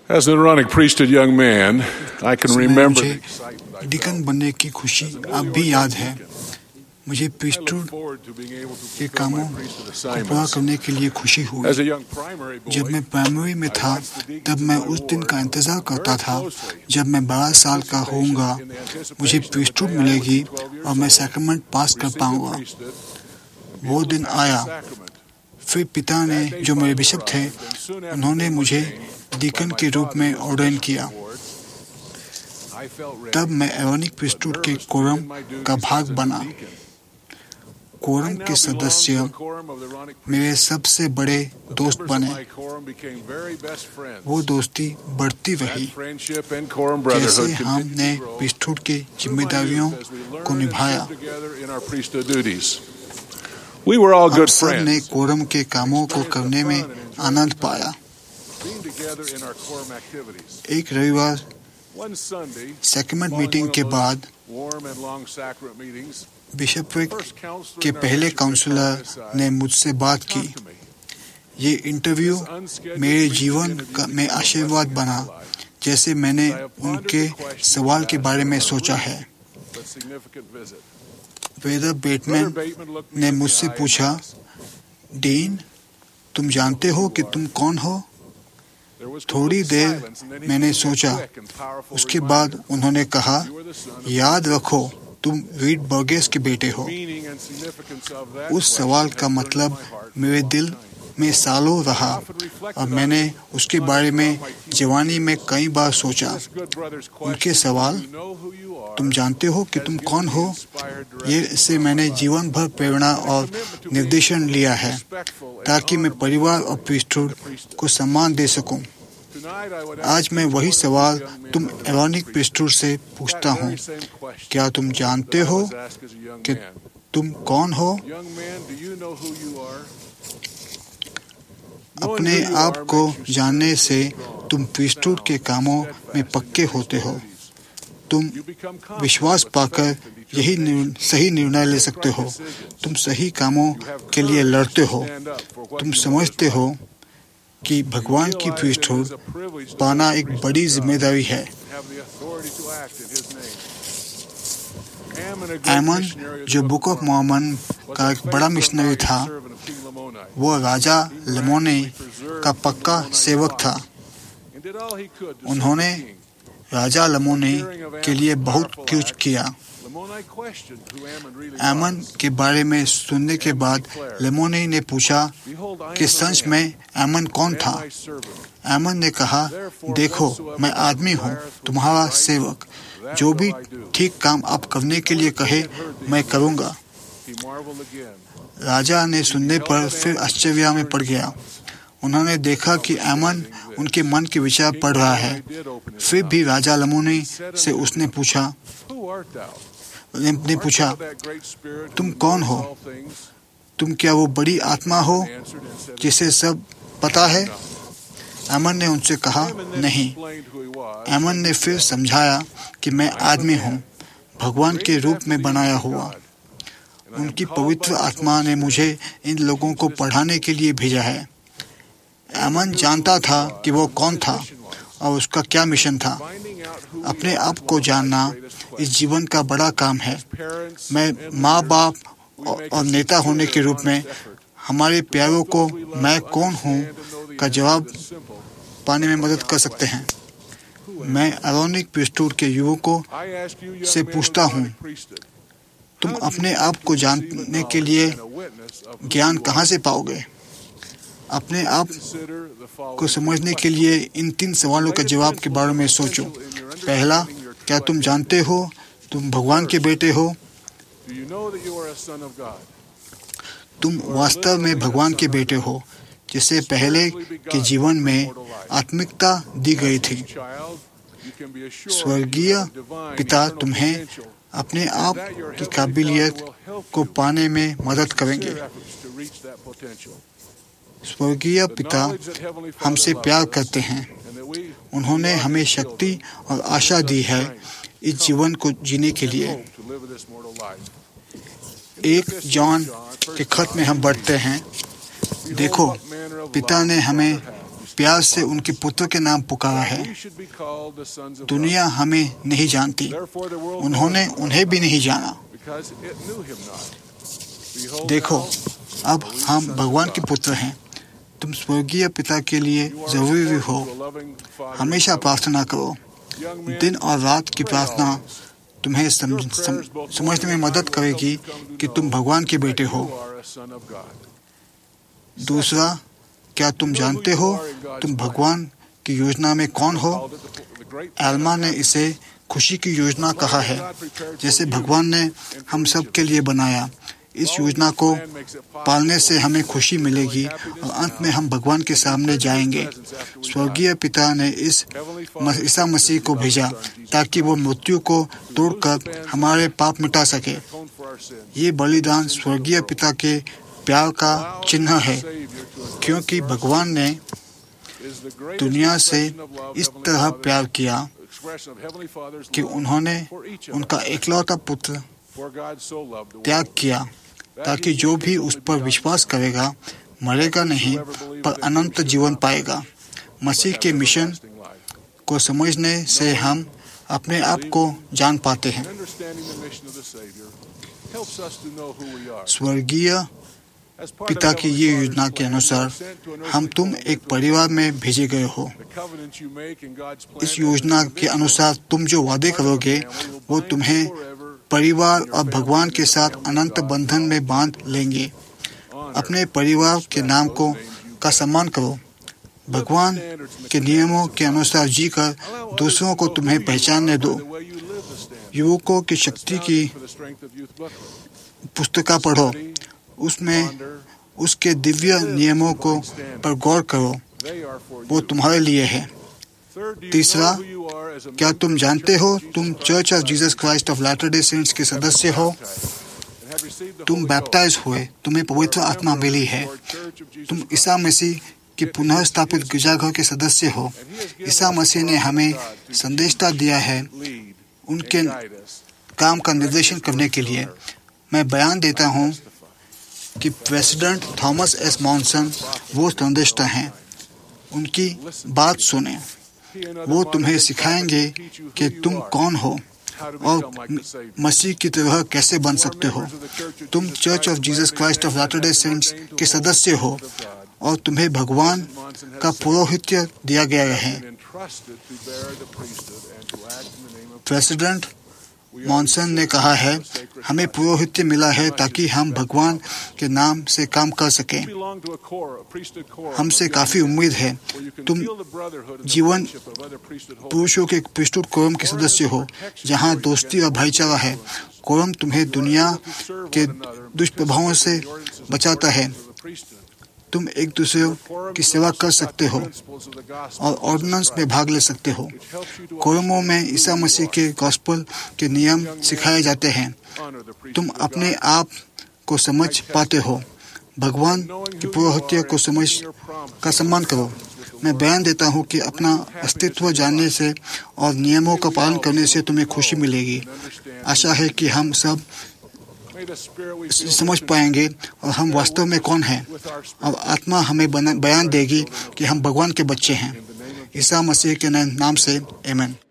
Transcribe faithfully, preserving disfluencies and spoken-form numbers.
As an Aaronic priesthood young man, I can remember the excitement I deacon felt. बनने की खुशी अब भी याद है। मुझे I look priesthood forward to being able to के fulfill कामों my priesthood को पूरा assignments. करने के लिए खुशी हुई। As a young primary boy, जब मैं प्राइमरी में था तब मैं उस दिन का इंतज़ार करता था जब मैं बारह साल का होऊंगा, मुझे प्रीस्टहुड मिलेगी और मैं सैक्रमेंट पास कर received the पाऊंगा। priesthood, वो दिन आया। sacrament. फिर पिता ने, जो मेरे बिशप थे, उन्होंने मुझे डीकन के रूप में ऑर्डेन किया। I felt ready. तब मैं एरोनिक प्रीस्टहुड के कोरम का भाग बना। कोरम के सदस्य मेरे सबसे बड़े दोस्त बने। वो दोस्ती बढ़ती रही जैसे हमने प्रीस्टहुड की जिम्मेदारियों को निभाया। We were all हम good सब ने friends. कोरम के कामों को करने में आनंद पाया। Being together in our quorum activities. एक रविवार One Sunday, sacrament following meeting one के of बाद those warm and long sacrament meetings, bishopric first counselor के in our पहले bishopric counsellor called me aside ने मुझसे बात to की। talk to me. ये इंटरव्यू This unscheduled मेरे priesthood जीवन interview का- became में a आशीर्वाद blessing in बना, my life. जैसे मैंने I have pondered उनके the questions सवाल के asked बारे में for a सोचा brief है। but significant visit. वेदर Brother Bateman Bateman looked me ने in the मुझसे eye and पूछा, asked, डीन, तुम जानते हो कि तुम कौन हो? There was थोड़ी complete there silence, and then he मैंने gave me a सोचा। quick and powerful उसके reminder. बाद उन्होंने कहा, You are the son of याद रखो, तुम रीड बर्गेस के बेटे The हो। meaning and significance of that उस सवाल question का has burned in मतलब my heart for a मेरे long दिल time. में सालों रहा I often reflected और on मैंने it उसके बारे में जवानी में कई बार सोचा। This good brother's उनके question, सवाल, "You know who you are?" तुम जानते हो कि has तुम given कौन me हो? inspired ये direction इससे for my मैंने life. जीवन भर प्रेरणा And a और commitment to निर्देशन being लिया है respectful and ताकि मैं honorable परिवार to और the प्रीस्टहुड priesthood. को सम्मान दे सकूं। Tonight I would आज ask मैं each वही one of सवाल these young men तुम of the Aaronic priesthood priesthood से that पूछता हूँ। very same question क्या तुम जानते that I हो was asked as a young कि man. तुम कौन हो? Young man, do you know who you are? अपने आप को जानने से तुम प्रीस्टहुड के कामों में पक्के होते हो। तुम विश्वास पाकर यही निर्ण- सही निर्णय ले सकते हो। तुम सही कामों के लिए लड़ते हो। तुम समझते हो कि भगवान की प्रीस्टहुड पाना एक बड़ी जिम्मेदारी है। एमन, जो बुक ऑफ मॉर्मन का एक बड़ा मिशनरी था, वो राजा लेमोने का पक्का सेवक था। उन्होंने राजा लेमोने के लिए बहुत कुछ किया। एमन के बारे में सुनने के बाद लेमोने ने पूछा कि सच में एमन कौन था। एमन ने कहा, देखो, मैं आदमी हूँ, तुम्हारा सेवक। जो भी ठीक काम आप करने के लिए कहे, मैं करूँगा। राजा ने सुनने पर फिर आश्चर्य में पड़ गया। उन्होंने देखा कि एमन उनके मन के विचार पढ़ रहा है। फिर भी राजा लेमोने से उसने पूछा ने पूछा तुम कौन हो? तुम क्या वो बड़ी आत्मा हो जिसे सब पता है? एमन ने उनसे कहा, नहीं। एमन ने फिर समझाया कि मैं आदमी हूँ, भगवान के रूप में बनाया हुआ। उनकी पवित्र आत्मा ने मुझे इन लोगों को पढ़ाने के लिए भेजा है। एमन जानता था कि वो कौन था और उसका क्या मिशन था। अपने आप को जानना इस जीवन का बड़ा काम है। मैं माँ बाप और नेता होने के रूप में हमारे प्यारों को मैं कौन हूँ का जवाब पाने में मदद कर सकते हैं। मैं एरोनिक प्रीस्टहुड के युवकों से पूछता हूँ, तुम अपने आप को जानने के लिए ज्ञान कहाँ से पाओगे? अपने आप को समझने के लिए इन तीन सवालों के जवाब के बारे में सोचो। पहला, क्या तुम जानते हो तुम भगवान के बेटे हो? तुम वास्तव में भगवान के बेटे हो, जिसे पहले के जीवन में आत्मिकता दी गई थी। स्वर्गीय पिता तुम्हें अपने आप की काबिलियत को पाने में मदद करेंगे। स्वर्गीय पिता हमसे प्यार करते हैं। उन्होंने हमें शक्ति और आशा दी है इस जीवन को जीने के लिए। एक जॉन के खत में हम बढ़ते हैं। देखो, पिता ने हमें प्यार से उनके पुत्र के नाम पुकारा है। दुनिया हमें नहीं जानती, उन्होंने उन्हें भी नहीं जाना। देखो, अब हम भगवान के पुत्र हैं। तुम स्वर्गीय पिता के लिए जरूरी हो। हमेशा प्रार्थना करो। दिन और रात की प्रार्थना तुम्हें समझ, सम, समझने में मदद करेगी कि तुम भगवान के बेटे हो। दूसरा, क्या तुम जानते हो तुम भगवान की योजना में कौन हो? एल्मा ने इसे खुशी की योजना कहा है, जैसे भगवान ने हम सब के लिए बनाया। इस योजना को पालने से हमें खुशी मिलेगी और अंत में हम भगवान के सामने जाएंगे। स्वर्गीय पिता ने इस ईसा मसीह को भेजा ताकि वो मृत्यु को तोड़कर हमारे पाप मिटा सके। ये बलिदान स्वर्गीय पिता के प्यार का चिन्ह है, क्योंकि भगवान ने दुनिया से इस तरह प्यार किया कि उन्होंने उनका एकलौता पुत्र त्याग किया, ताकि जो भी उस पर विश्वास करेगा मरेगा नहीं पर अनंत जीवन पाएगा। मसीह के मिशन को समझने से हम अपने आप को जान पाते हैं। स्वर्गीय पिता की ये योजना के अनुसार हम तुम एक परिवार में भेजे गए हो। इस योजना के अनुसार तुम जो वादे करोगे वो तुम्हें परिवार और भगवान के साथ अनंत बंधन में बांध लेंगे। अपने परिवार के नाम को का सम्मान करो। भगवान के नियमों के अनुसार जीकर दूसरों को तुम्हें पहचानने दो। युवकों की शक्ति की पुस्तका पढ़ो, उसमें उसके दिव्य नियमों को पर गौर करो, वो तुम्हारे लिए है। तीसरा, क्या तुम जानते हो तुम Church of Jesus Christ of Latter Day Saints के सदस्य हो? तुम बैप्टाइज हुए, तुम्हें पवित्र आत्मा मिली है। तुम ईसा मसीह के पुनः स्थापित गिरजाघर के सदस्य हो। ईसा मसीह ने हमें संदेशता दिया है उनके काम का निर्देशन करने के लिए। मैं बयान देता हूँ कि प्रेसिडेंट थॉमस एस मॉनसन वो संदेशता हैं। उनकी बात सुने। वो तुम्हें सिखाएंगे कि तुम कौन हो और मसीह की तरह कैसे बन सकते हो। तुम Church of Jesus Christ of Latter Day Saints के सदस्य हो और तुम्हें भगवान का पुरोहित्य दिया गया है। प्रेसिडेंट मॉनसन ने कहा है, हमें पुरोहित्य मिला है ताकि हम भगवान के नाम से काम कर सकें। हमसे काफी उम्मीद है। तुम जीवन पुरुषों के प्रीस्टहुड कोरम के सदस्य हो, जहां दोस्ती और भाईचारा है। कोरम तुम्हें दुनिया के दुष्प्रभावों से बचाता है। तुम एक दूसरे की सेवा कर सकते हो और ऑर्डिनेंस में भाग ले सकते हो। कोरमों में ईसा मसीह के गॉस्पेल के नियम सिखाए जाते हैं। तुम अपने आप को समझ पाते हो। भगवान की पुरोहित्य को समझ का सम्मान करो। मैं बयान देता हूँ कि अपना अस्तित्व जानने से और नियमों का पालन करने से तुम्हें खुशी मिलेगी। आशा है कि हम सब समझ पाएंगे और हम वास्तव में कौन हैं, और आत्मा हमें बयान देगी कि हम भगवान के बच्चे हैं। ईसा मसीह के नाम से आमीन।